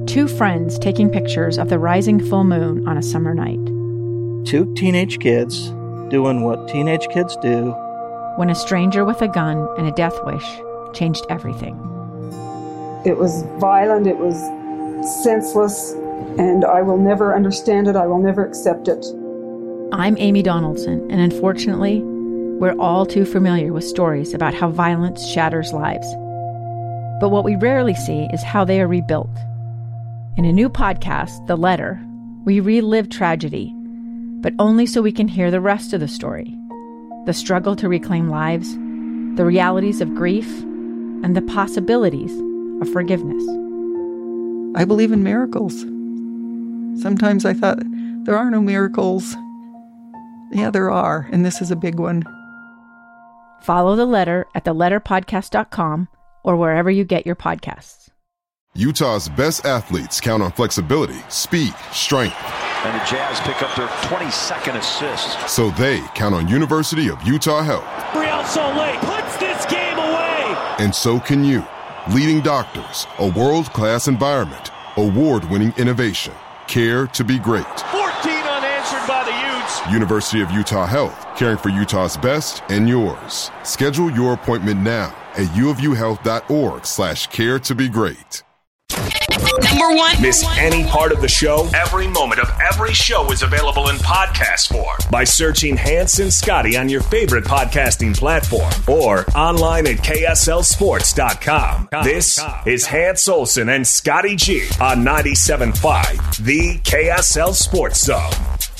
Two friends taking pictures of the rising full moon on a summer night. Two teenage kids doing what teenage kids do. When a stranger with a gun and a death wish changed everything. It was violent, it was senseless, and I will never understand it, I will never accept it. I'm Amy Donaldson, and unfortunately, we're all too familiar with stories about how violence shatters lives. But what we rarely see is how they are rebuilt. In a new podcast, The Letter, we relive tragedy, but only so we can hear the rest of the story. The struggle to reclaim lives, the realities of grief, and the possibilities of forgiveness. I believe in miracles. Sometimes I thought, there are no miracles. Yeah, there are, and this is a big one. Follow The Letter at theletterpodcast.com or wherever you get your podcasts. Utah's best athletes count on flexibility, speed, strength. And the Jazz pick up their 22nd assist. So they count on University of Utah Health. Real Soleil puts this game away. And so can you. Leading doctors, a world-class environment, award-winning innovation, care to be great. 14 unanswered by the Utes. University of Utah Health, caring for Utah's best and yours. Schedule your appointment now at uofuhealth.org/care to be great. Number one. Miss any part of the show? Every moment of every show is available in podcast form by searching Hans and Scotty on your favorite podcasting platform or online at KSLSports.com. This is Hans Olsen and Scotty G on 97.5, the KSL Sports Zone.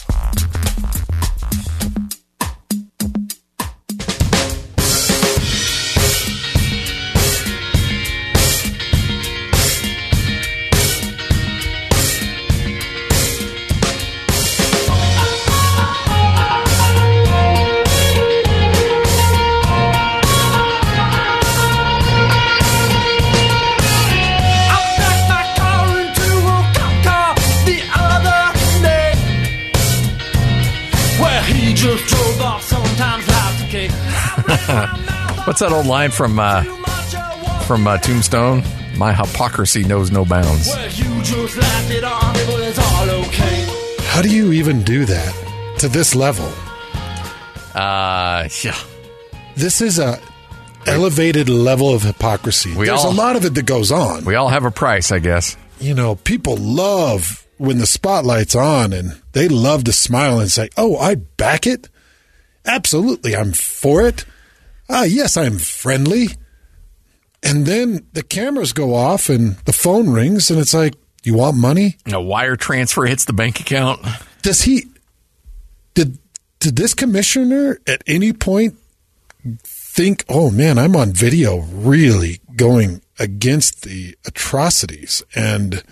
What's that old line from Tombstone? My hypocrisy knows no bounds. How do you even do that to this level? Yeah. This is a elevated level of hypocrisy. There's a lot of it that goes on. We all have a price, I guess. You know, people love when the spotlight's on and they love to smile and say, oh, I back it. Absolutely, I'm for it. Yes, I'm friendly. And then the cameras go off and the phone rings and it's like, you want money? A wire transfer hits the bank account. Did this commissioner at any point think, oh man, I'm on video really going against the atrocities? And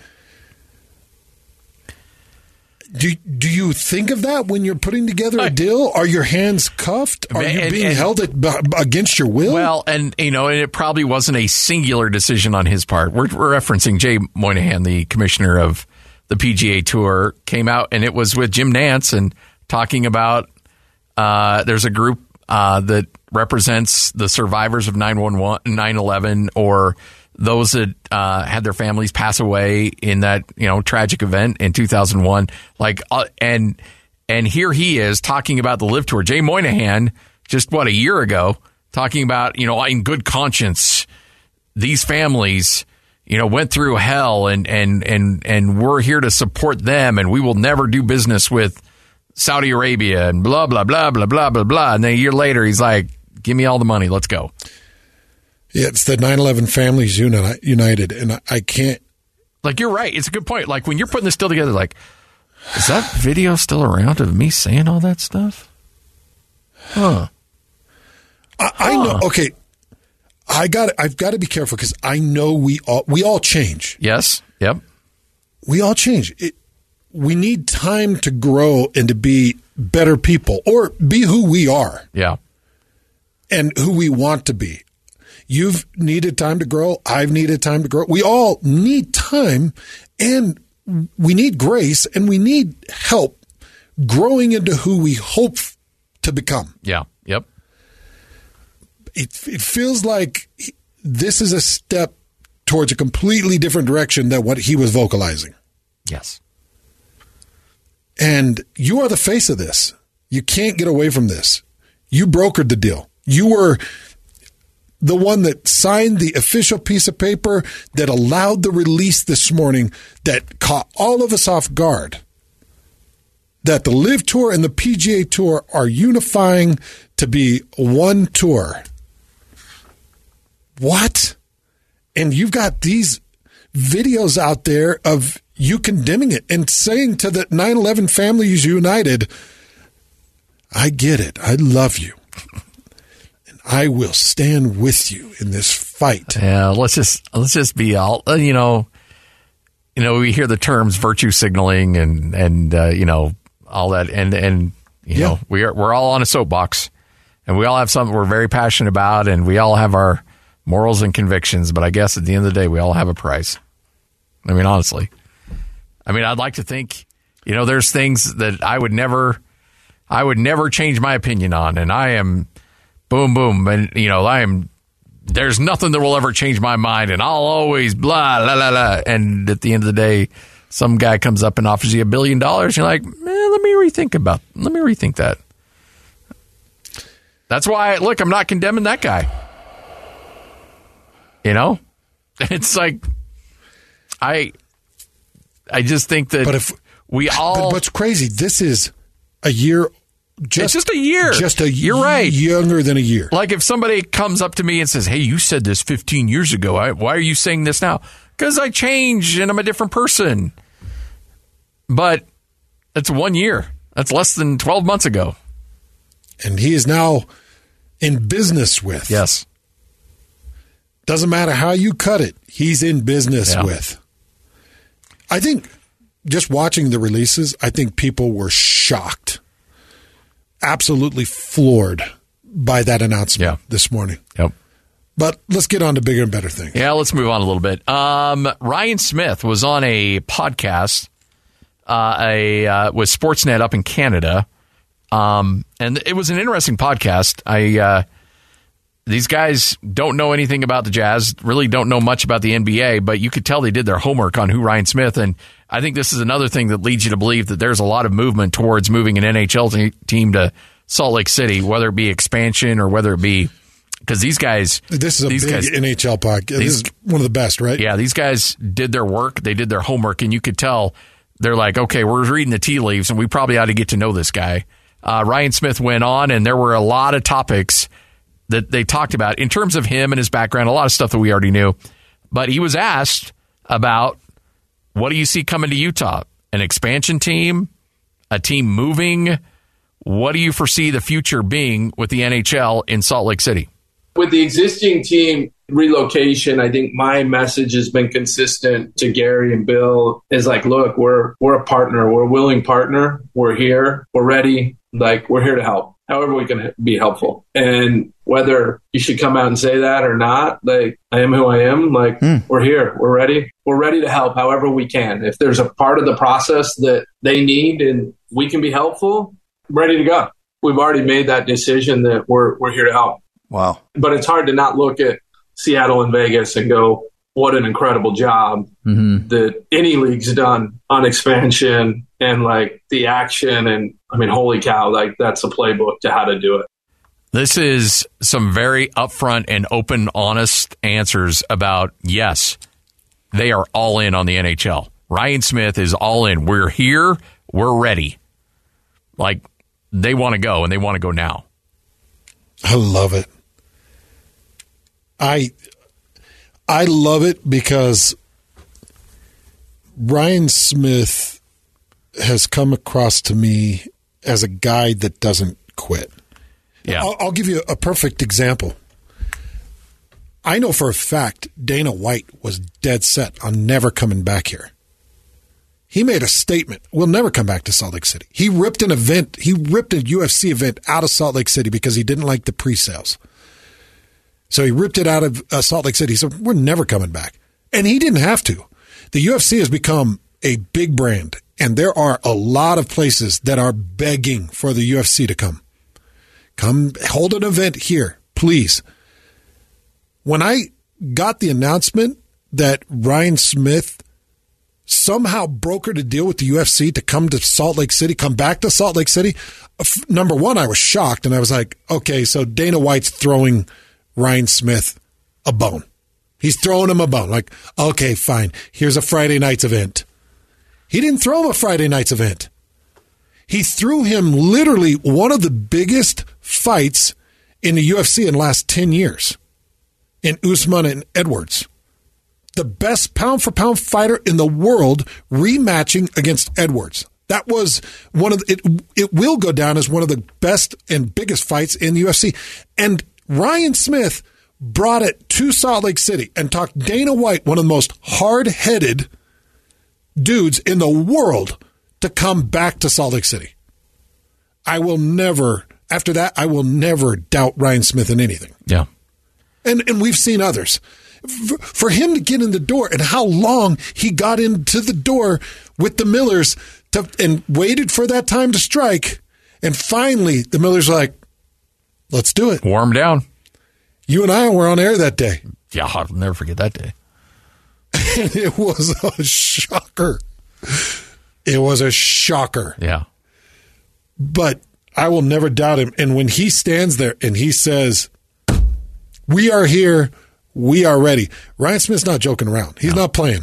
do you think of that when you're putting together a deal? Are your hands cuffed? Are you being held against your will? Well, and it probably wasn't a singular decision on his part. We're referencing Jay Moynihan, the commissioner of the PGA Tour, came out, and it was with Jim Nantz and talking about there's a group that represents the survivors of 9/11 or those that had their families pass away in that tragic event in 2001, and here he is talking about the LIV Tour. Jay Moynihan, just a year ago, talking about in good conscience, these families went through hell, and we're here to support them, and we will never do business with Saudi Arabia, and blah blah blah blah blah blah blah. And then a year later, he's like, "Give me all the money, let's go." Yeah, it's the 9/11 Families United, and I can't. You're right. It's a good point. When you're putting this still together, is that video still around of me saying all that stuff? Huh. I know. Okay, I've got to be careful because I know we all change. Yes. Yep. We all change. We need time to grow and to be better people or be who we are. Yeah. And who we want to be. You've needed time to grow. I've needed time to grow. We all need time, and we need grace, and we need help growing into who we hope to become. Yeah. Yep. It feels like this is a step towards a completely different direction than what he was vocalizing. Yes. And you are the face of this. You can't get away from this. You brokered the deal. You were the one that signed the official piece of paper that allowed the release this morning that caught all of us off guard. That the LIV Tour and the PGA Tour are unifying to be one tour. What? And you've got these videos out there of you condemning it and saying to the 9/11 families united, I get it. I love you. And I will stand with you in this fight. Yeah, let's just be all, you know, we hear the terms virtue signaling and all that. And you know, we're all on a soapbox and we all have something we're very passionate about and we all have our morals and convictions. But I guess at the end of the day, we all have a price. I mean, honestly. I mean, I'd like to think, you know, there's things that I would never change my opinion on. And I am boom, boom. And, you know, there's nothing that will ever change my mind. And I'll always blah, la, la, la. And at the end of the day, some guy comes up and offers you $1 billion. You're like, man, let me rethink that. That's why, look, I'm not condemning that guy. You know, it's like, I just think that but what's crazy, this is a year. It's just a year. You're right. Younger than a year. Like if somebody comes up to me and says, hey, you said this 15 years ago. Why are you saying this now? Because I changed and I'm a different person. But it's 1 year. That's less than 12 months ago. And he is now in business with. Yes. Doesn't matter how you cut it. He's in business with. I think just watching the releases, I think people were shocked. Absolutely floored by that announcement this morning. Yep. But let's get on to bigger and better things. Yeah, let's move on a little bit. Ryan Smith was on a podcast with Sportsnet up in Canada. And it was an interesting podcast. These guys don't know anything about the Jazz, really don't know much about the NBA, but you could tell they did their homework on who Ryan Smith. And I think this is another thing that leads you to believe that there's a lot of movement towards moving an NHL team to Salt Lake City, whether it be expansion or whether it be because these guys. This is a big NHL podcast. This is one of the best, right? Yeah, these guys did their work. They did their homework, and you could tell they're like, okay, we're reading the tea leaves, and we probably ought to get to know this guy. Ryan Smith went on, and there were a lot of topics that they talked about in terms of him and his background, a lot of stuff that we already knew. But he was asked about what do you see coming to Utah? An expansion team? A team moving? What do you foresee the future being with the NHL in Salt Lake City? With the existing team relocation, I think my message has been consistent to Gary and Bill is like, look, we're a partner. We're a willing partner. We're here. We're ready. Like, we're here to help. However we can be helpful. And whether you should come out and say that or not, like, I am who I am. Like, we're here. We're ready. We're ready to help however we can. If there's a part of the process that they need and we can be helpful, ready to go. We've already made that decision that we're here to help. Wow. But it's hard to not look at Seattle and Vegas and go, what an incredible job that any league's done on expansion and like the action. And I mean, holy cow, like that's a playbook to how to do it. This is some very upfront and open, honest answers about, yes, they are all in on the NHL. Ryan Smith is all in. We're here. We're ready. Like, they want to go, and they want to go now. I love it. I love it because Ryan Smith has come across to me as a guy that doesn't quit. Yeah. I'll give you a perfect example. I know for a fact Dana White was dead set on never coming back here. He made a statement, we'll never come back to Salt Lake City. He ripped a UFC event out of Salt Lake City because he didn't like the pre-sales. So he ripped it out of Salt Lake City. He said, we're never coming back. And he didn't have to. The UFC has become a big brand, and there are a lot of places that are begging for the UFC to come. Come hold an event here, please. When I got the announcement that Ryan Smith somehow brokered a deal with the UFC to come to Salt Lake City, come back to Salt Lake City, number one, I was shocked, and I was like, okay, so Dana White's throwing Ryan Smith a bone. He's throwing him a bone. Like, okay, fine, here's a Friday night's event. He didn't throw him a Friday night's event. He threw him literally one of the biggest fights in the UFC in the last 10 years in Usman and Edwards. The best pound-for-pound fighter in the world rematching against Edwards. That was one of it will go down as one of the best and biggest fights in the UFC. And Ryan Smith brought it to Salt Lake City and talked Dana White, one of the most hard-headed dudes in the world, to come back to Salt Lake City. After that, I will never doubt Ryan Smith in anything. Yeah. And we've seen others. For him to get in the door and how long he got into the door with the Millers and waited for that time to strike. And finally, the Millers were like, let's do it. Warm down. You and I were on air that day. Yeah, I'll never forget that day. And it was a shocker. It was a shocker. Yeah. But I will never doubt him. And when he stands there and he says, we are here, we are ready. Ryan Smith's not joking around. He's not playing.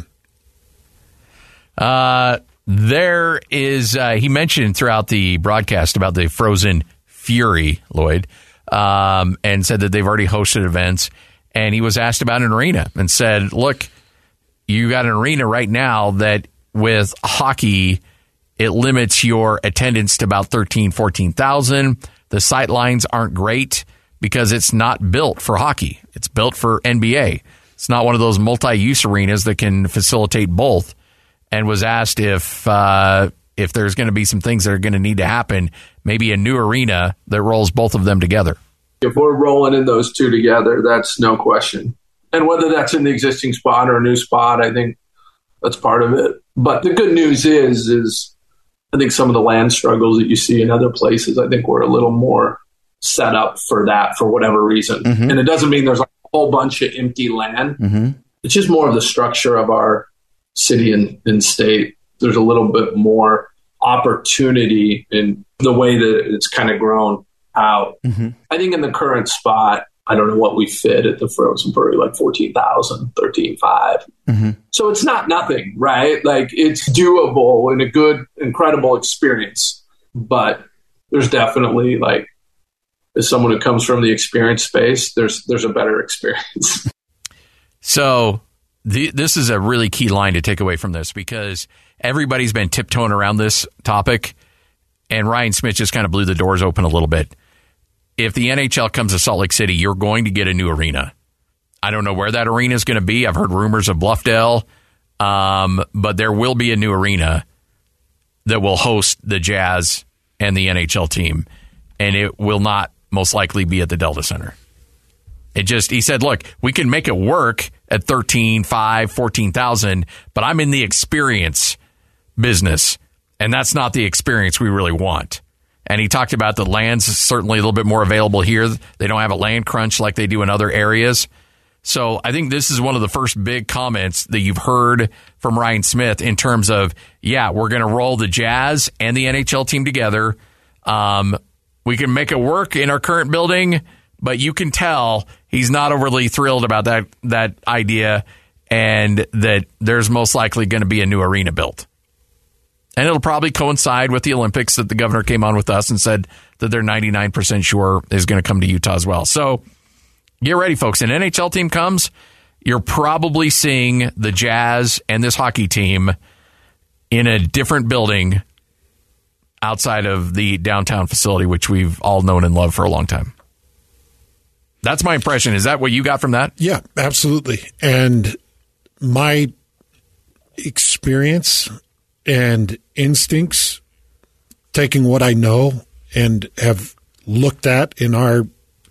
There is, he mentioned throughout the broadcast about the Frozen Fury, Lloyd, and said that they've already hosted events. And he was asked about an arena and said, look, you got an arena right now that with hockey, it limits your attendance to about 13,000, 14,000. The sight lines aren't great because it's not built for hockey. It's built for NBA. It's not one of those multi-use arenas that can facilitate both. And was asked if there's going to be some things that are going to need to happen, maybe a new arena that rolls both of them together. If we're rolling in those two together, that's no question. And whether that's in the existing spot or a new spot, I think that's part of it. But the good news is I think some of the land struggles that you see in other places, I think we're a little more set up for that for whatever reason. Mm-hmm. And it doesn't mean there's like a whole bunch of empty land. Mm-hmm. It's just more of the structure of our city and state. There's a little bit more opportunity in the way that it's kind of grown out. Mm-hmm. I think in the current spot, I don't know what we fit at the Frozen Fury, like 14,000, 13,500. Mm-hmm. So it's not nothing, right? Like it's doable and a good, incredible experience. But there's definitely like, as someone who comes from the experience space, there's a better experience. So this is a really key line to take away from this because everybody's been tiptoeing around this topic, and Ryan Smith just kind of blew the doors open a little bit. If the NHL comes to Salt Lake City, you're going to get a new arena. I don't know where that arena is going to be. I've heard rumors of Bluffdale, but there will be a new arena that will host the Jazz and the NHL team, and it will not most likely be at the Delta Center. He said, look, we can make it work at 13,500, 14,000, but I'm in the experience business, and that's not the experience we really want. And he talked about the land's certainly a little bit more available here. They don't have a land crunch like they do in other areas. So I think this is one of the first big comments that you've heard from Ryan Smith in terms of, yeah, we're going to roll the Jazz and the NHL team together. We can make it work in our current building, but you can tell he's not overly thrilled about that idea and that there's most likely going to be a new arena built. And it'll probably coincide with the Olympics that the governor came on with us and said that they're 99% sure is going to come to Utah as well. So get ready, folks. An NHL team comes, you're probably seeing the Jazz and this hockey team in a different building outside of the downtown facility, which we've all known and loved for a long time. That's my impression. Is that what you got from that? Yeah, absolutely. And my experience and instincts, taking what I know and have looked at in our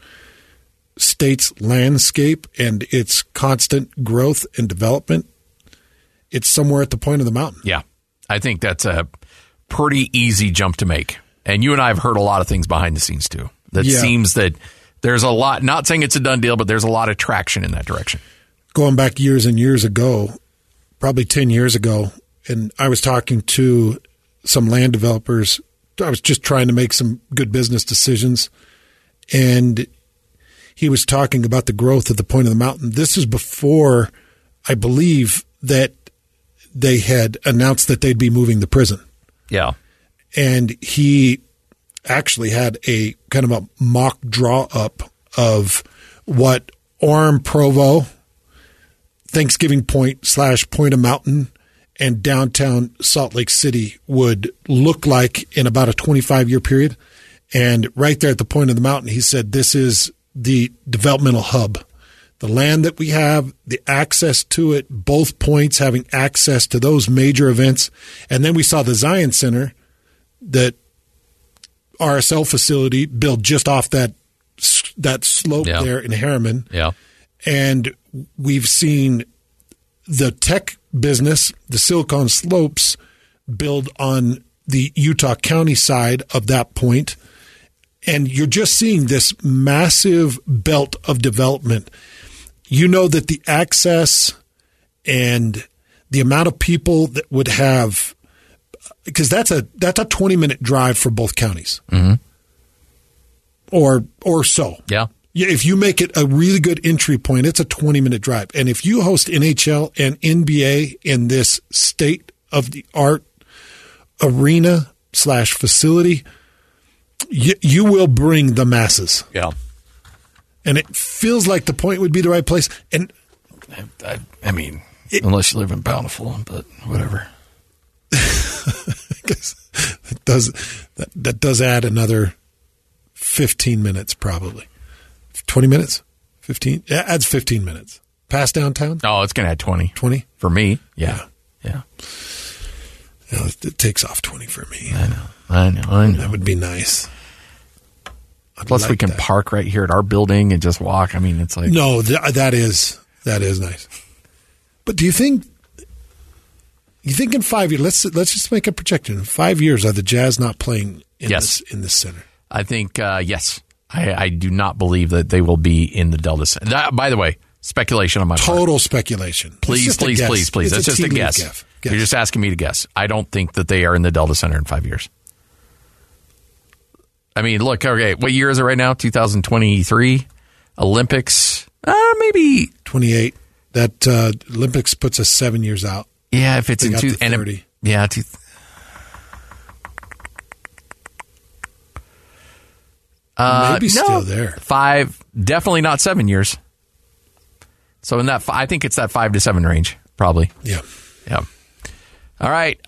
state's landscape and its constant growth and development, it's somewhere at the point of the mountain. Yeah, I think that's a pretty easy jump to make. And you and I have heard a lot of things behind the scenes, too. That seems that there's a lot, not saying it's a done deal, but there's a lot of traction in that direction. going back years and years ago, probably 10 years ago, and I was talking to some land developers. I was just trying to make some good business decisions, and he was talking about the growth at the point of the mountain. This is before, I believe, that they had announced that they'd be moving the prison. Yeah. And he actually had a kind of a mock draw up of what Orem, Provo, Thanksgiving Point / Point of Mountain, and downtown Salt Lake City would look like in about a 25-year period. And right there at the point of the mountain, he said, this is the developmental hub. The land that we have, the access to it, both points having access to those major events. And then we saw the Zion Center, that RSL facility, built just off that slope there in Harriman. Yeah. And we've seen the tech business, the Silicon Slopes, build on the Utah County side of that point. And you're just seeing this massive belt of development. You know that the access and the amount of people that would have, because that's a 20-minute drive for both counties, or so. Yeah. If you make it a really good entry point, it's a 20-minute drive. And if you host NHL and NBA in this state-of-the-art arena / facility, you will bring the masses. Yeah. And it feels like the point would be the right place. And I mean, unless you live in Bountiful, but whatever. that does add another 15 minutes probably. 20 minutes? 15? Yeah, adds 15 minutes. Past downtown? Oh, it's going to add 20. 20? For me, yeah. It takes off 20 for me. I know. That would be nice. Plus, we can park right here at our building and just walk. I mean, it's like... No, that is nice. But do you think in 5 years, let's just make a projection. In 5 years, are the Jazz not playing in this center? I think, yes. I do not believe that they will be in the Delta Center. That, by the way, speculation on my part. Total speculation. Please. That's just a guess. You're just asking me to guess. I don't think that they are in the Delta Center in 5 years. I mean, look, okay, what year is it right now? 2023? Olympics? Maybe 28. That Olympics puts us 7 years out. Yeah, if it's in 30. Maybe still there. 5, definitely not 7 years. So in that, I think it's that 5 to 7 range, probably. Yeah. All right,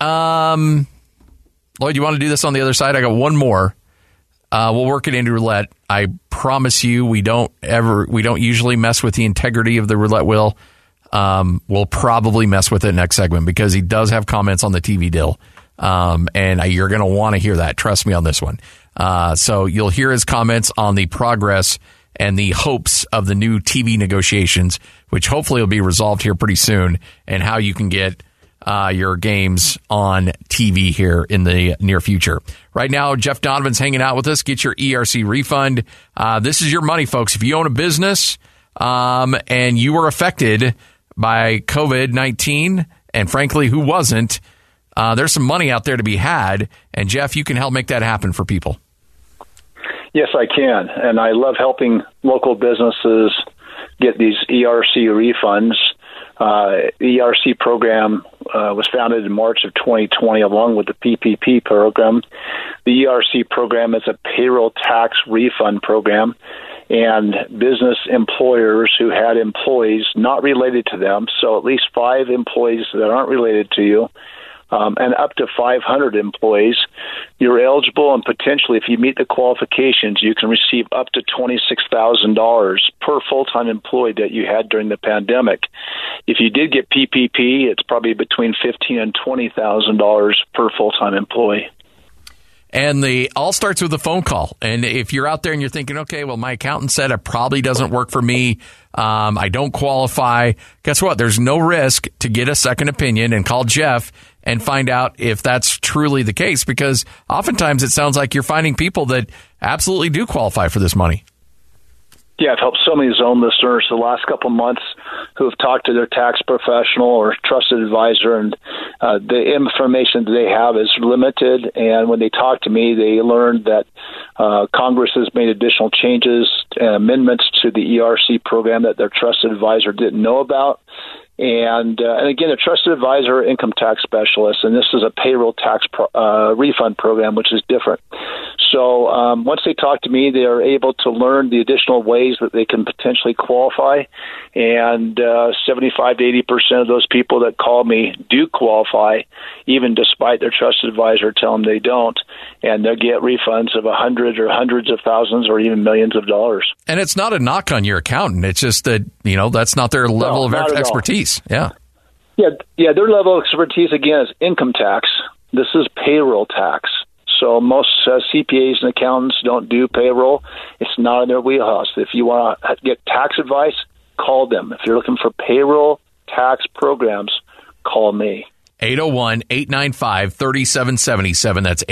Lloyd, you want to do this on the other side? I got one more. We'll work it into roulette. I promise you, we don't usually mess with the integrity of the roulette wheel. We'll probably mess with it next segment because he does have comments on the TV deal. And you're going to want to hear that. Trust me on this one. So you'll hear his comments on the progress and the hopes of the new TV negotiations, which hopefully will be resolved here pretty soon, and how you can get your games on TV here in the near future. Right now, Jeff Donovan's hanging out with us. Get your ERC refund. This is your money, folks. If you own a business and you were affected by COVID-19, and frankly, who wasn't, there's some money out there to be had. And Jeff, you can help make that happen for people. Yes, I can. And I love helping local businesses get these ERC refunds. The ERC program was founded in March of 2020 along with the PPP program. The ERC program is a payroll tax refund program, and business employers who had employees not related to them, so at least 5 employees that aren't related to you, and up to 500 employees, you're eligible, and potentially, if you meet the qualifications, you can receive up to $26,000 per full-time employee that you had during the pandemic. If you did get PPP, it's probably between $15,000 and $20,000 per full-time employee. And the all starts with a phone call. And if you're out there and you're thinking, okay, well, my accountant said it probably doesn't work for me, I don't qualify, guess what? There's no risk to get a second opinion and call Jeff and find out if that's truly the case, because oftentimes it sounds like you're finding people that absolutely do qualify for this money. Yeah, I've helped so many Zone listeners the last couple of months who have talked to their tax professional or trusted advisor, and the information that they have is limited. And when they talk to me, they learned that Congress has made additional changes and amendments to the ERC program that their trusted advisor didn't know about. And again, a trusted advisor, income tax specialist, and this is a payroll tax refund program, which is different. So once they talk to me, they are able to learn the additional ways that they can potentially qualify. And 75 to 80% of those people that call me do qualify, even despite their trusted advisor telling them they don't. And they'll get refunds of $100 or hundreds of thousands or even millions of dollars. And it's not a knock on your accountant. It's just that, that's not their level of expertise. Yeah. Yeah. Their level of expertise, again, is income tax. This is payroll tax. So most CPAs and accountants don't do payroll. It's not in their wheelhouse. If you want to get tax advice, call them. If you're looking for payroll tax programs, call me. 801-895-3777. That's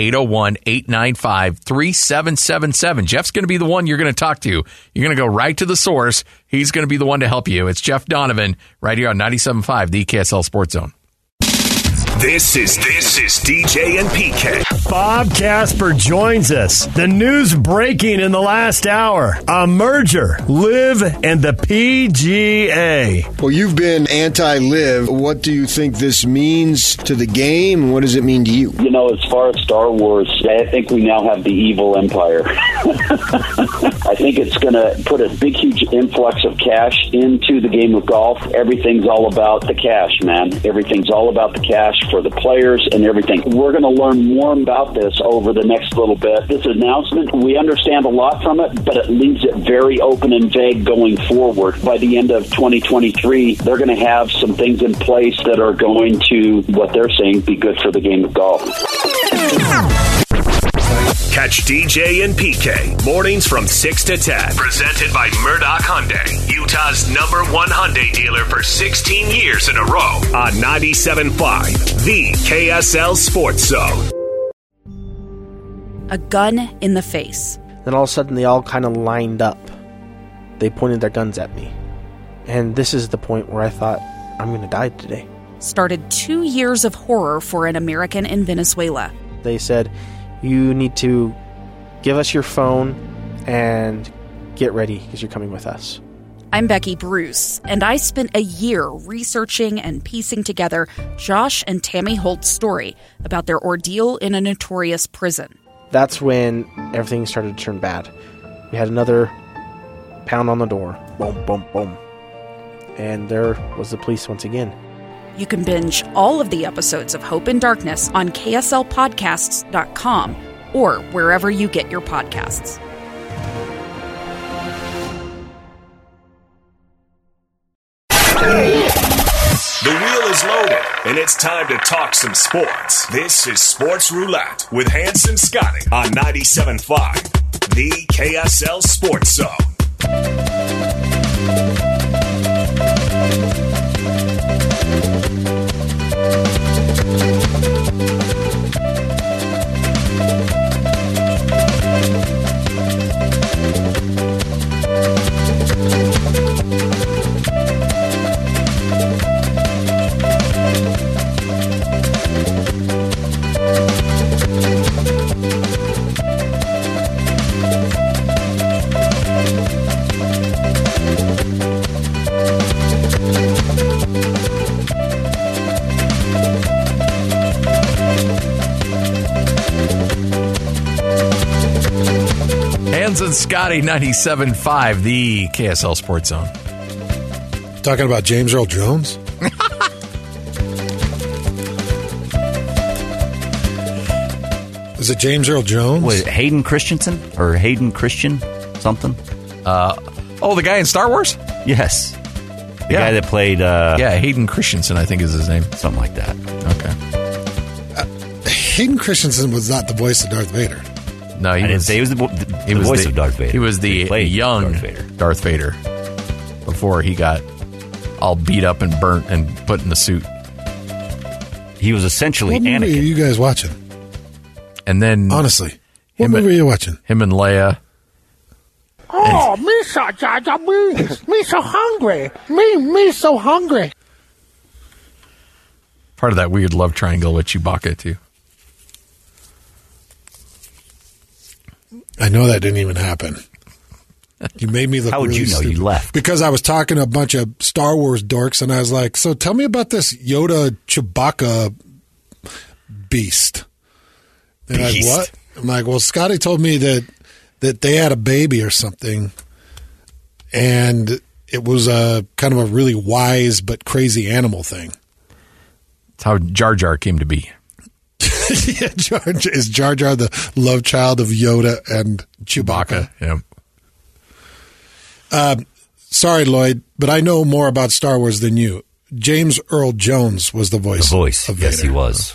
801-895-3777. Jeff's going to be the one you're going to talk to. You're going to go right to the source. He's going to be the one to help you. It's Jeff Donovan right here on 97.5, the KSL Sports Zone. This is DJ and PK. Bob Casper joins us. The news breaking in the last hour. A merger, LIV and the PGA. Well, you've been anti-LIV. What do you think this means to the game? What does it mean to you? As far as Star Wars, I think we now have the evil empire. I think it's going to put a big, huge influx of cash into the game of golf. Everything's all about the cash, man. Everything's all about the cash for the players and everything. We're going to learn more about this over the next little bit. This announcement, we understand a lot from it, but it leaves it very open and vague going forward. By the end of 2023, they're going to have some things in place that are going to, what they're saying, be good for the game of golf. Catch DJ and PK mornings from 6 to 10. Presented by Murdoch Hyundai, Utah's #1 Hyundai dealer for 16 years in a row. On 97.5, the KSL Sports Zone. A gun in the face. Then all of a sudden they all kind of lined up. They pointed their guns at me. And this is the point where I thought, I'm going to die today. Started 2 years of horror for an American in Venezuela. They said, you need to give us your phone and get ready because you're coming with us. I'm Becky Bruce, and I spent a year researching and piecing together Josh and Tammy Holt's story about their ordeal in a notorious prison. That's when everything started to turn bad. We had another pound on the door. Boom, boom, boom. And there was the police once again. You can binge all of the episodes of Hope in Darkness on KSLPodcasts.com or wherever you get your podcasts. The wheel is loaded, and it's time to talk some sports. This is Sports Roulette with Hans and Scotty on 97.5, the KSL Sports Zone. Hans and Scotty, 97.5, the KSL Sports Zone. Talking about James Earl Jones? Is it James Earl Jones? Wait, Hayden Christensen? Or Hayden Christian something? The guy in Star Wars? Yes. The guy that played... Hayden Christensen, I think is his name. Something like that. Okay. Hayden Christensen was not the voice of Darth Vader. No, he was the voice of Darth Vader. He was the young Darth Vader before he got all beat up and burnt and put in the suit. He was essentially Anakin. What movie are you guys watching? And then... Honestly, what movie are you watching? Him and Leia. Oh, me so hungry. Me so hungry. Part of that weird love triangle with Chewbacca, too. I know that didn't even happen. You made me look How would really you know stupid. you left? Because I was talking to a bunch of Star Wars dorks, and I was like, so tell me about this Yoda Chewbacca beast. They're like, what? I'm like, well, Scotty told me that they had a baby or something, and it was a kind of a really wise but crazy animal thing. That's how Jar Jar came to be. Yeah, is Jar Jar the love child of Yoda and Chewbacca? Yeah. Sorry, Lloyd, but I know more about Star Wars than you. James Earl Jones was the voice. Of Vader. Yes, he was.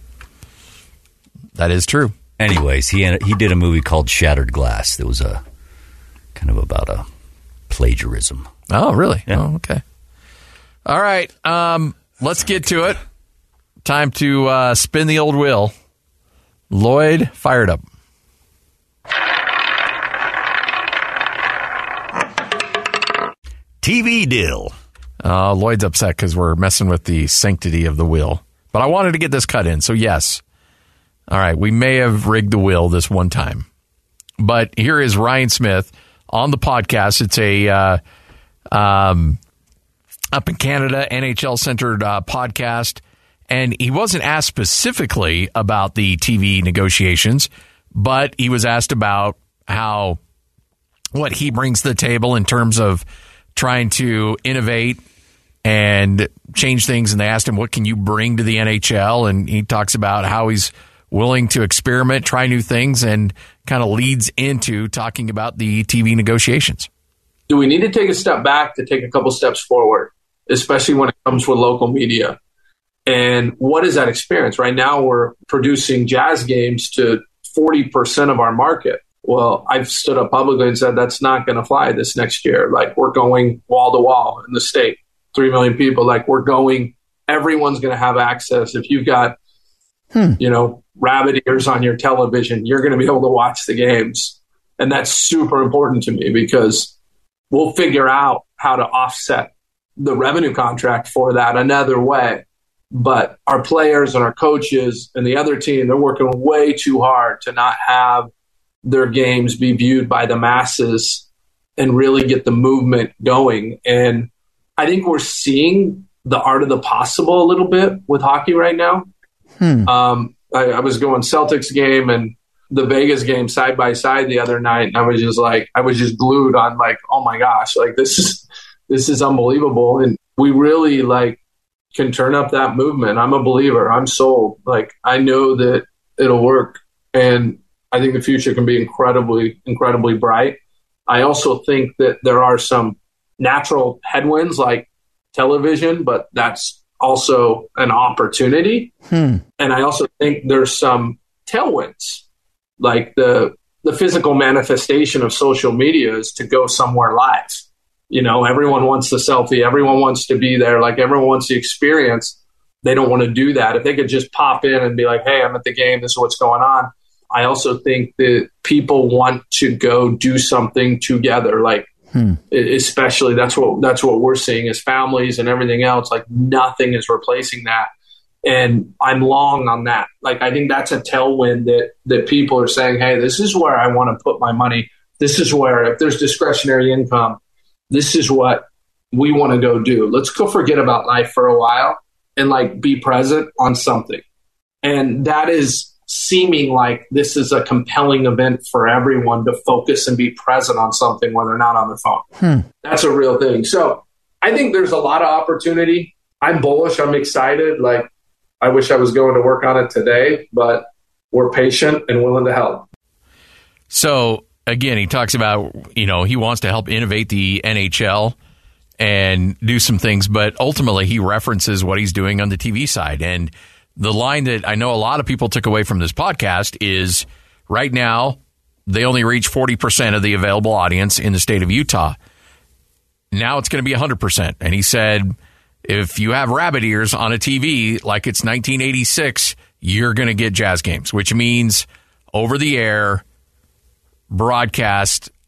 That is true. Anyways, he did a movie called Shattered Glass. That was a kind of about a plagiarism. Oh, really? Yeah. Oh, okay. All right. Let's get to it. Time to spin the old wheel. Lloyd, fire it up. TV deal. Lloyd's upset because we're messing with the sanctity of the wheel. But I wanted to get this cut in, so yes. All right, we may have rigged the wheel this one time. But here is Ryan Smith on the podcast. It's a up in Canada, NHL-centered podcast. And he wasn't asked specifically about the TV negotiations, but he was asked about what he brings to the table in terms of trying to innovate and change things. And they asked him, what can you bring to the NHL? And he talks about how he's willing to experiment, try new things, and kind of leads into talking about the TV negotiations. Do we need to take a step back to take a couple steps forward, especially when it comes with local media? And what is that experience? Right now, we're producing Jazz games to 40% of our market. Well, I've stood up publicly and said that's not going to fly this next year. Like, we're going wall to wall in the state, 3 million people. Like, everyone's going to have access. If you've got, rabbit ears on your television, you're going to be able to watch the games. And that's super important to me because we'll figure out how to offset the revenue contract for that another way. But our players and our coaches and the other team, they're working way too hard to not have their games be viewed by the masses and really get the movement going. And I think we're seeing the art of the possible a little bit with hockey right now. I was going Celtics game and the Vegas game side by side the other night, and I was just glued on oh my gosh, this is unbelievable. And we really can turn up that movement. I'm a believer. I'm sold. I know that it'll work. And I think the future can be incredibly, incredibly bright. I also think that there are some natural headwinds like television, but that's also an opportunity. And I also think there's some tailwinds, like the physical manifestation of social media is to go somewhere live. Everyone wants the selfie. Everyone wants to be there. Everyone wants the experience. They don't want to do that. If they could just pop in and be like, hey, I'm at the game. This is what's going on. I also think that people want to go do something together. Especially that's what we're seeing as families and everything else. Nothing is replacing that. And I'm long on that. I think that's a tailwind that people are saying, hey, this is where I want to put my money. This is where, if there's discretionary income, this is what we want to go do. Let's go forget about life for a while and be present on something. And that is seeming like this is a compelling event for everyone to focus and be present on something when they're not on their phone. That's a real thing. So I think there's a lot of opportunity. I'm bullish. I'm excited. I wish I was going to work on it today, but we're patient and willing to help. So again, he talks about, he wants to help innovate the NHL and do some things, but ultimately he references what he's doing on the TV side. And the line that I know a lot of people took away from this podcast is right now they only reach 40% of the available audience in the state of Utah. Now it's going to be 100%. And he said, if you have rabbit ears on a TV like it's 1986, you're going to get Jazz games, which means over the air broadcast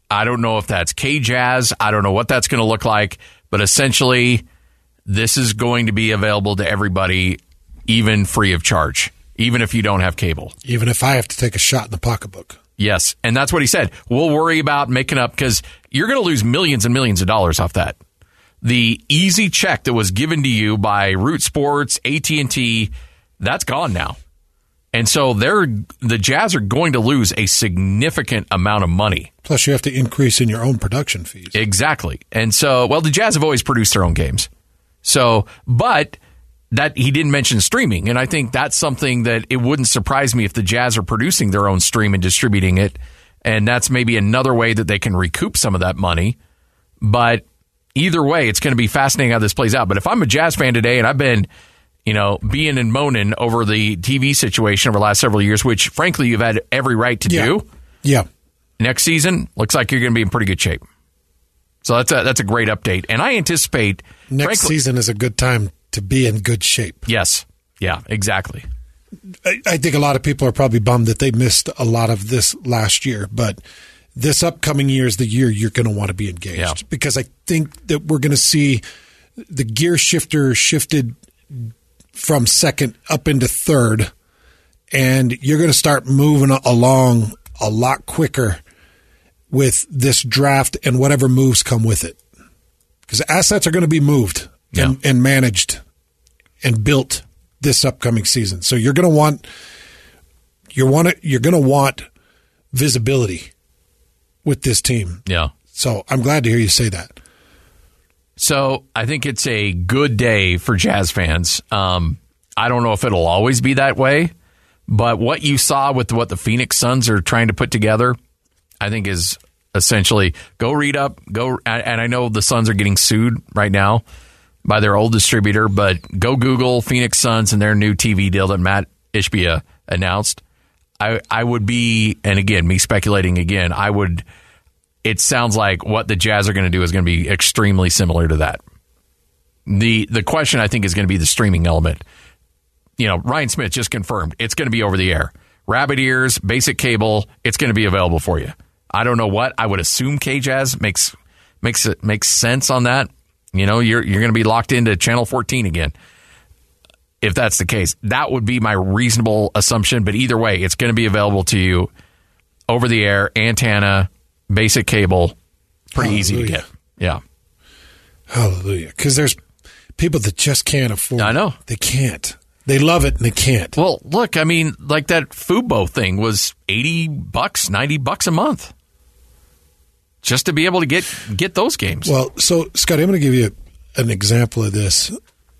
I don't know if that's K-Jazz. I don't know what that's going to look like. But essentially, this is going to be available to everybody, even free of charge, even if you don't have cable. Even if I have to take a shot in the pocketbook. Yes, and that's what he said. We'll worry about making up because you're going to lose millions and millions of dollars off that. The easy check that was given to you by Root Sports, AT&T, that's gone now. And so the Jazz are going to lose a significant amount of money. Plus, you have to increase in your own production fees. Exactly. And so, well, the Jazz have always produced their own games. So, but that he didn't mention streaming. And I think that's something that it wouldn't surprise me if the Jazz are producing their own stream and distributing it. And that's maybe another way that they can recoup some of that money. But either way, it's going to be fascinating how this plays out. But if I'm a Jazz fan today and I've been, being and moaning over the TV situation over the last several years, which, frankly, you've had every right to do. Yeah. Next season, looks like you're going to be in pretty good shape. So that's a great update. And I anticipate... Next season is a good time to be in good shape. Yes. Yeah, exactly. I think a lot of people are probably bummed that they missed a lot of this last year, but this upcoming year is the year you're going to want to be engaged because I think that we're going to see the gear shifter shifted from second up into third, and you're going to start moving along a lot quicker with this draft and whatever moves come with it. Because assets are going to be moved and managed and built this upcoming season. So you're going to want visibility with this team. Yeah. So I'm glad to hear you say that. So I think it's a good day for Jazz fans. I don't know if it'll always be that way, but what you saw with what the Phoenix Suns are trying to put together, I think is essentially go read up, and I know the Suns are getting sued right now by their old distributor, but go Google Phoenix Suns and their new TV deal that Matt Ishbia announced. I would be, and again, me speculating again, it sounds like what the Jazz are going to do is going to be extremely similar to that. The question, I think, is going to be the streaming element. Ryan Smith just confirmed it's going to be over the air. Rabbit ears, basic cable, it's going to be available for you. I don't know what. I would assume K-Jazz makes sense on that. You're going to be locked into Channel 14 again. If that's the case, that would be my reasonable assumption. But either way, it's going to be available to you over the air, antenna, basic cable, pretty easy to get. Yeah. Hallelujah. Because there's people that just can't afford it. I know. They can't. They love it and they can't. Well, look, I mean, like that Fubo thing was $80, $90 a month just to be able to get those games. Well, so, Scotty, I'm going to give you an example of this.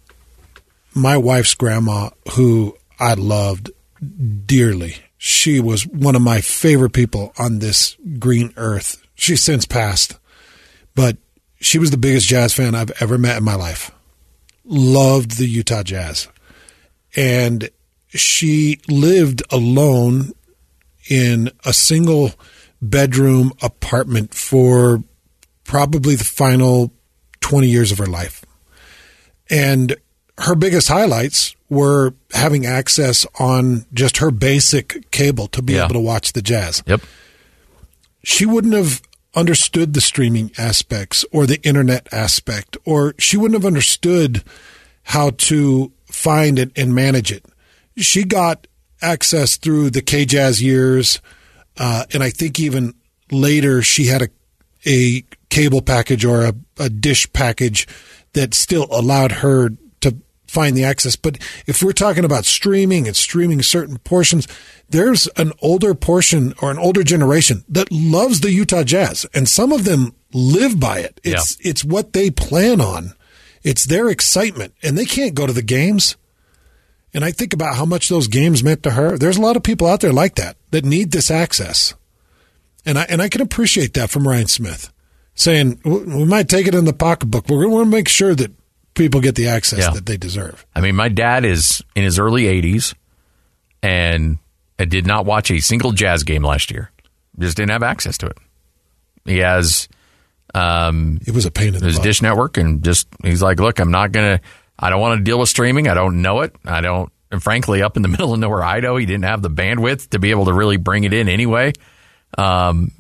My wife's grandma, who I loved dearly, she was one of my favorite people on this green earth. She's since passed, but she was the biggest Jazz fan I've ever met in my life. Loved the Utah Jazz. And she lived alone in a single bedroom apartment for probably the final 20 years of her life. And her biggest highlights were having access on just her basic cable to be able to watch the Jazz. Yep. She wouldn't have understood the streaming aspects or the internet aspect, or she wouldn't have understood how to find it and manage it. She got access through the K-Jazz years, and I think even later she had a cable package or a dish package that still allowed her to find the access. But if we're talking about streaming and streaming certain portions, there's an older portion or an older generation that loves the Utah Jazz, and some of them live by it. It's what they plan on. It's their excitement, and they can't go to the games. And I think about how much those games meant to her. There's a lot of people out there like that need this access. And I can appreciate that from Ryan Smith, saying we might take it in the pocketbook, but we want to make sure that people get the access that they deserve. I mean, my dad is in his early 80s and did not watch a single Jazz game last year. Just didn't have access to it. He has... it was a pain in the butt. Dish Network, and he's like, look, I don't want to deal with streaming. I don't know it. And frankly, up in the middle of nowhere, Idaho, he didn't have the bandwidth to be able to really bring it in anyway. And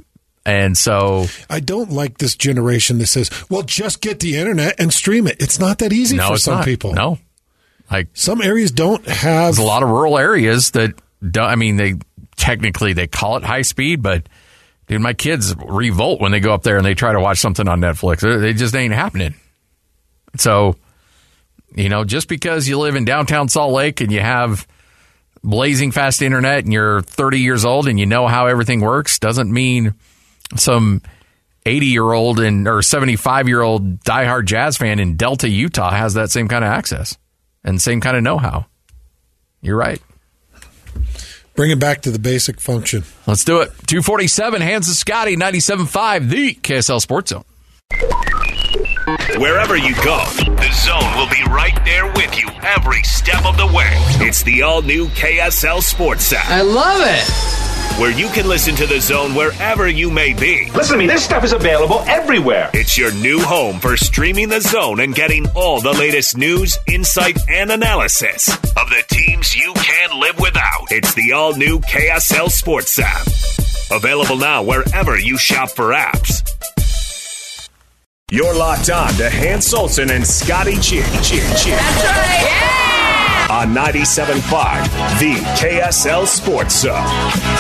And so I don't like this generation that says, well, just get the internet and stream it. It's not that easy for some people. No. Like some areas don't have. There's a lot of rural areas that don't, I mean, they call it high speed, but dude, my kids revolt when they go up there and they try to watch something on Netflix. They just ain't happening. So, just because you live in downtown Salt Lake and you have blazing fast internet and you're 30 years old and you know how everything works doesn't mean some 80-year-old or 75-year-old diehard Jazz fan in Delta, Utah has that same kind of access and same kind of know-how. You're right. Bring it back to the basic function. Let's do it. 247, Hans and Scotty, 97.5, the KSL Sports Zone. Wherever you go, the Zone will be right there with you every step of the way. It's the all-new KSL Sports app. I love it. Where you can listen to the Zone wherever you may be. Listen to me, this stuff is available everywhere. It's your new home for streaming the Zone and getting all the latest news, insight, and analysis of the teams you can't live without. It's the all-new KSL Sports app. Available now wherever you shop for apps. You're locked on to Hans Olsen and Scotty G. That's right. Yeah! On 97.5, the KSL Sports Zone.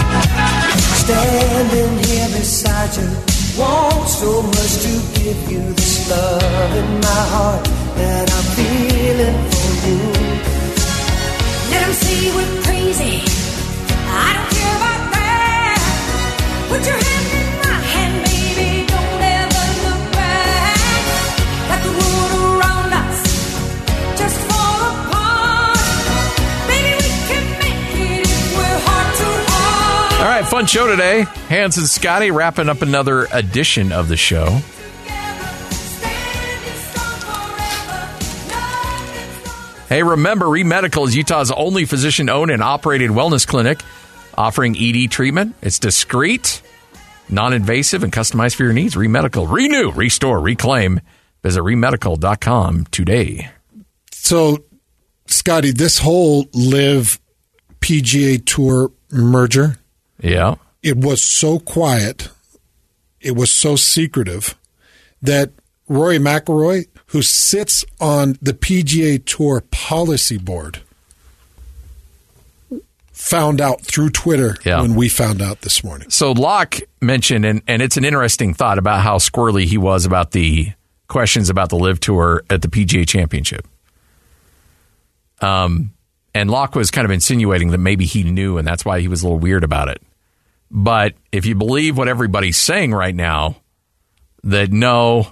Standing here beside you, want so much to give you this love in my heart that I'm feeling for you. Let them say we're crazy. I don't care about that. Put your hand in my hand, baby. Don't ever look back. Let the world around us just fall apart. Baby, we can make it if we're heart to heart. All right, fun show today. Hans and Scotty wrapping up another edition of the show. Hey, remember, ReMedical is Utah's only physician-owned and operated wellness clinic offering ED treatment. It's discreet, non-invasive, and customized for your needs. ReMedical. Renew, restore, reclaim. Visit remedical.com today. So, Scotty, this whole Live PGA Tour merger, it was so quiet, it was so secretive that Rory McIlroy, who sits on the PGA Tour policy board, found out through Twitter when we found out this morning. So Locke mentioned, and it's an interesting thought about how squirrely he was about the questions about the Live Tour at the PGA Championship. And Locke was kind of insinuating that maybe he knew, and that's why he was a little weird about it. But if you believe what everybody's saying right now, that no,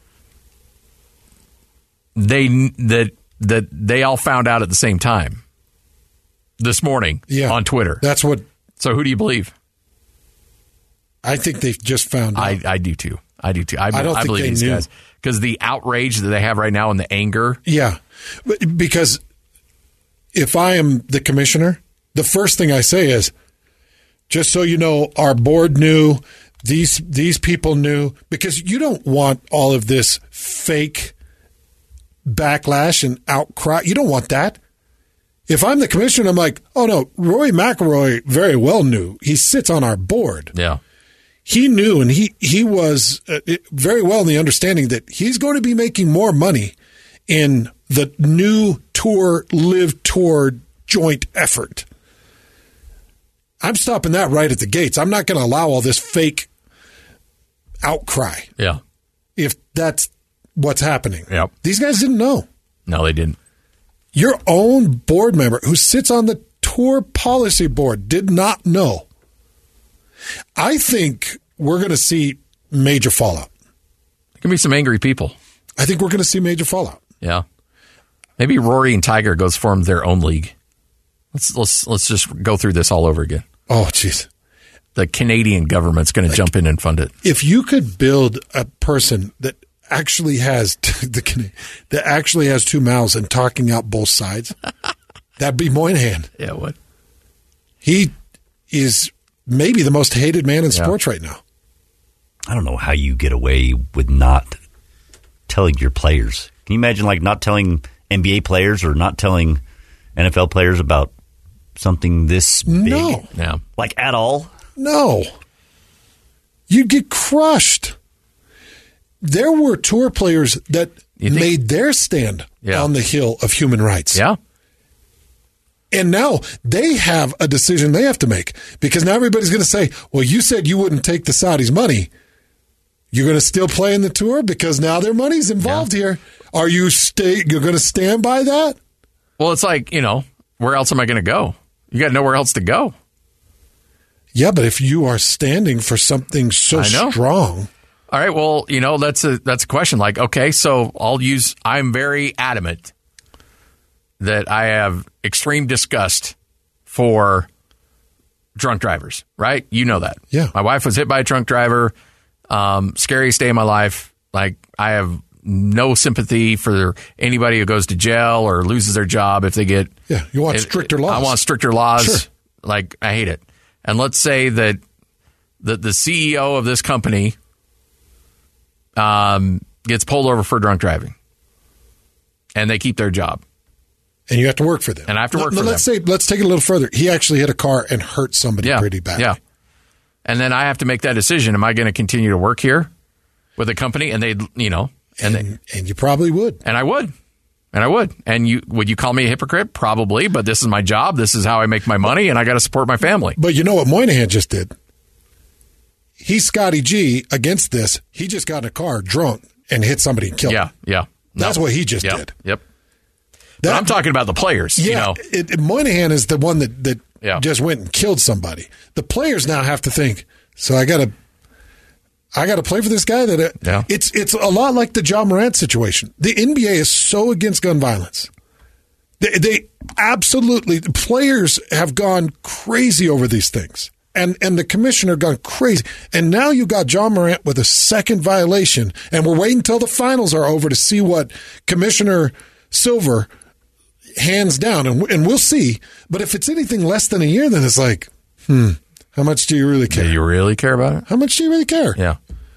they all found out at the same time this morning on Twitter. That's what. So who do you believe? I think they've just found out. I do too. I don't think believe they these knew. guys because the outrage that they have right now and the anger. Yeah, because if I am the commissioner, the first thing I say is, just so you know, our board knew, these people knew, because you don't want all of this fake backlash and outcry. You don't want that. If I'm the commissioner, I'm like, oh no, Rory McIlroy very well knew. He sits on our board. Yeah. He knew, and he was very well in the understanding that he's going to be making more money in the new tour, Live Tour joint effort. I'm stopping that right at the gates. I'm not going to allow all this fake outcry. Yeah. If that's what's happening. Yep. These guys didn't know. No, they didn't. Your own board member who sits on the tour policy board did not know. I think we're going to see major fallout. There can be some angry people. I think we're going to see major fallout. Yeah. Maybe Rory and Tiger goes form their own league. Let's just go through this all over again. Oh, jeez. The Canadian government's going to jump in and fund it. If you could build a person that actually has two mouths and talking out both sides, that'd be Moynihan. Yeah, it would. He is maybe the most hated man in sports right now. I don't know how you get away with not telling your players. Can you imagine, like, not telling NBA players or not telling NFL players about something this big? No. Yeah. Like, at all? No. you'd get crushed. There were tour players that made their stand on the hill of human rights. Yeah. And now they have a decision they have to make, because now everybody's going to say, well, you said you wouldn't take the Saudis' money. You're going to still play in the tour because now their money's involved here. Are you you're going to stand by that? Well, it's like, where else am I going to go? You got nowhere else to go. Yeah, but if you are standing for something so strong. All right, well, that's a question. Like, okay, so I'm very adamant that I have extreme disgust for drunk drivers, right? You know that. Yeah. My wife was hit by a drunk driver. Scariest day of my life. Like, I have no sympathy for anybody who goes to jail or loses their job if they get... Yeah, you want stricter laws. I want stricter laws. Sure. Like, I hate it. And let's say that the CEO of this company gets pulled over for drunk driving, and they keep their job. And you have to work for them. And I have to work for them. Let's take it a little further. He actually hit a car and hurt somebody pretty badly. Yeah. And then I have to make that decision. Am I going to continue to work here with a company? And and you probably would. And I would. And would you call me a hypocrite? Probably. But this is my job. This is how I make my money, and I got to support my family. But you know what Moynihan just did? He's Scotty G against this. He just got in a car drunk and hit somebody and killed him. Yeah. That's what he just did. Yep. But I'm talking about the players. Yeah, Moynihan is the one that just went and killed somebody. The players now have to think, so I got to play for this guy. It's a lot like the Ja Morant situation. The NBA is so against gun violence. They absolutely, the players have gone crazy over these things. And the commissioner gone crazy. And now you got Ja Morant with a second violation, and we're waiting until the finals are over to see what Commissioner Silver hands down, and we'll see. But if it's anything less than a year, then it's like, how much do you really care? Do you really care about it? How much do you really care? Yeah.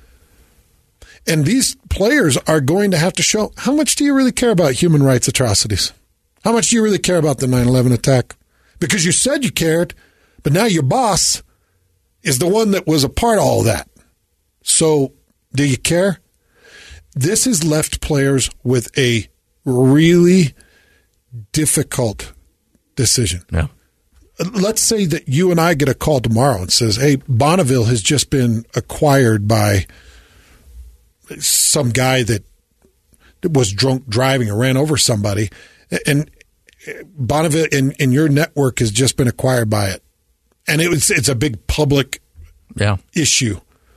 And these players are going to have to show, how much do you really care about human rights atrocities? How much do you really care about the 9/11 attack? Because you said you cared, but now your boss is the one that was a part of all that. So do you care? This has left players with a really difficult decision. Yeah. Let's say that you and I get a call tomorrow and says, hey, Bonneville has just been acquired by some guy that was drunk driving or ran over somebody, and Bonneville and your network has just been acquired by it. And it's a big public issue.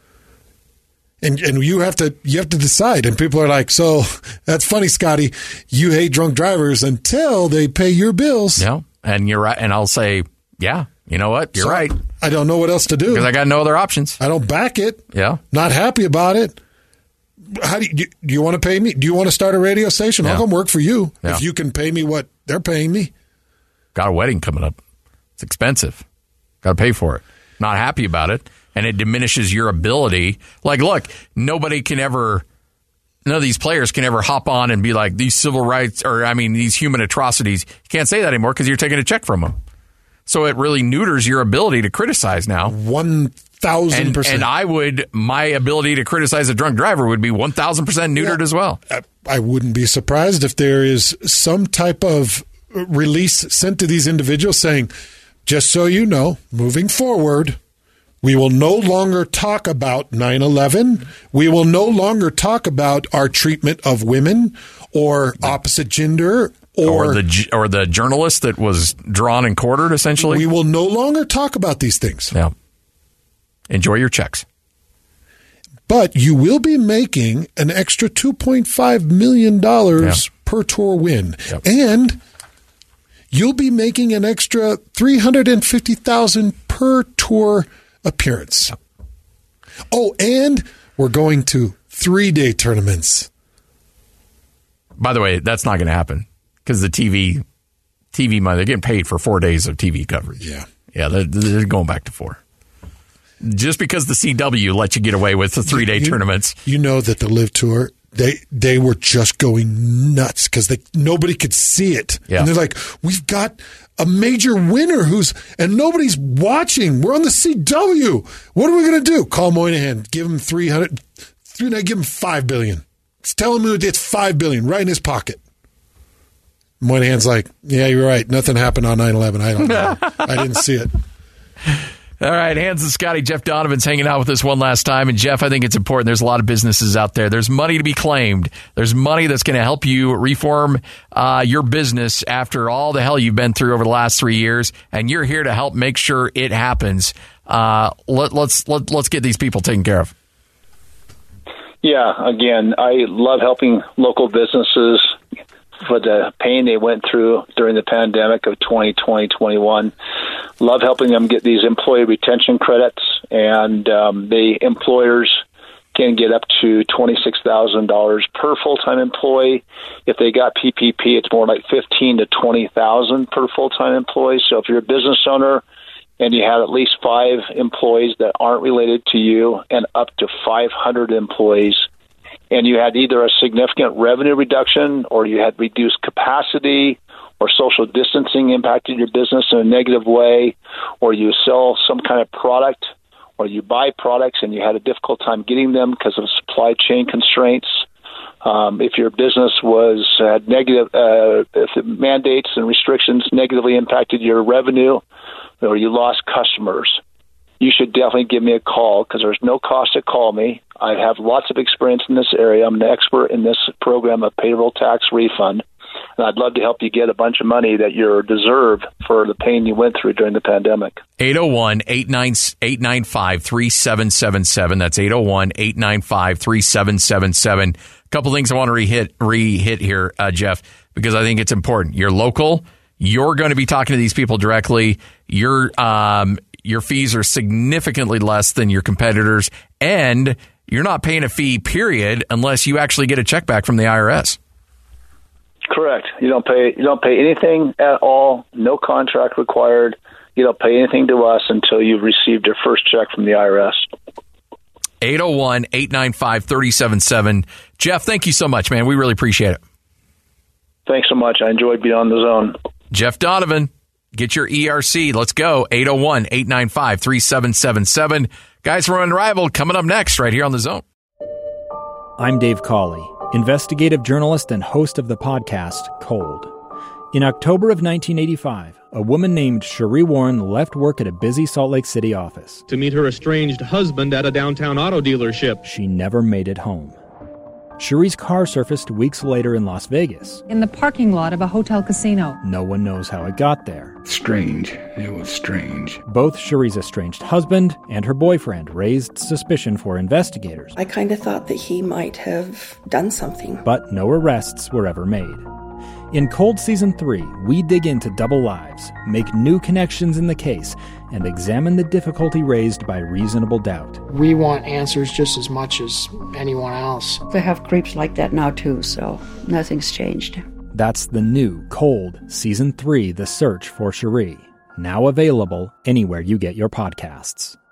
And you have to decide. And people are like, so that's funny, Scotty. You hate drunk drivers until they pay your bills. Yeah, and you're right. And I'll say, yeah, you know what? You're right. I don't know what else to do. Because I got no other options. I don't back it. Yeah. Not happy about it. How do you want to pay me? Do you want to start a radio station? I'll come work for you if you can pay me what they're paying me. Got a wedding coming up. It's expensive. Got to pay for it. Not happy about it. And it diminishes your ability. Like, look, none of these players can ever hop on and be like, these civil rights, these human atrocities. You can't say that anymore because you're taking a check from them. So it really neuters your ability to criticize now. 1,000%. And my ability to criticize a drunk driver would be 1,000% neutered as well. I wouldn't be surprised if there is some type of release sent to these individuals saying, just so you know, moving forward, we will no longer talk about 9/11. We will no longer talk about our treatment of women or opposite gender or the journalist that was drawn and quartered, essentially. We will no longer talk about these things. Yeah. Enjoy your checks. But you will be making an extra $2.5 million per tour win. Yep. And you'll be making an extra $350,000 per tour appearance. Yep. Oh, and we're going to 3-day tournaments. By the way, that's not going to happen because the TV money, they're getting paid for 4 days of TV coverage. Yeah. Yeah, they're going back to 4. Just because the CW let you get away with the 3-day tournaments. You know that the Live Tour, they were just going nuts because nobody could see it. Yeah. And they're like, we've got a major winner and nobody's watching. We're on the CW. What are we going to do? Call Moynihan. Give him give him $5 billion. Tell him it's $5 billion right in his pocket. Moynihan's like, yeah, you're right. Nothing happened on 9/11. I don't know. I didn't see it. All right, Hans and Scotty, Jeff Donovan's hanging out with us one last time. And, Jeff, I think it's important. There's a lot of businesses out there. There's money to be claimed. There's money that's going to help you reform your business after all the hell you've been through over the last 3 years. And you're here to help make sure it happens. Let's get these people taken care of. Yeah, again, I love helping local businesses for the pain they went through during the pandemic of 2020-21. Love helping them get these employee retention credits, and the employers can get up to $26,000 per full-time employee. If they got PPP, it's more like $15,000 to $20,000 per full-time employee. So if you're a business owner and you have at least 5 employees that aren't related to you and up to 500 employees, and you had either a significant revenue reduction or you had reduced capacity or social distancing impacted your business in a negative way, or you sell some kind of product or you buy products and you had a difficult time getting them because of supply chain constraints, if your business had negative, if the mandates and restrictions negatively impacted your revenue or you lost customers, you should definitely give me a call because there's no cost to call me. I have lots of experience in this area. I'm an expert in this program of payroll tax refund, and I'd love to help you get a bunch of money that you deserve for the pain you went through during the pandemic. 801-895-3777. That's 801-895-3777. A couple things I want to re-hit here, Jeff, because I think it's important. You're local. You're going to be talking to these people directly. Your fees are significantly less than your competitors, and you're not paying a fee, period, unless you actually get a check back from the IRS. Correct. You don't pay anything at all. No contract required. You don't pay anything to us until you've received your first check from the IRS. 801-895-3777. Jeff, thank you so much, man. We really appreciate it. Thanks so much. I enjoyed being on the zone. Jeff Donovan. Get your ERC. Let's go. 801-895-3777. Guys, we're Unrivaled coming up next right here on The Zone. I'm Dave Cawley, investigative journalist and host of the podcast Cold. In October of 1985, a woman named Cherie Warren left work at a busy Salt Lake City office to meet her estranged husband at a downtown auto dealership. She never made it home. Cherie's car surfaced weeks later in Las Vegas. In the parking lot of a hotel casino. No one knows how it got there. Strange. It was strange. Both Cherie's estranged husband and her boyfriend raised suspicion for investigators. I kind of thought that he might have done something. But no arrests were ever made. In Cold Season 3, we dig into double lives, make new connections in the case, and examine the difficulty raised by reasonable doubt. We want answers just as much as anyone else. They have creeps like that now too, so nothing's changed. That's the new Cold Season 3, The Search for Cherie. Now available anywhere you get your podcasts.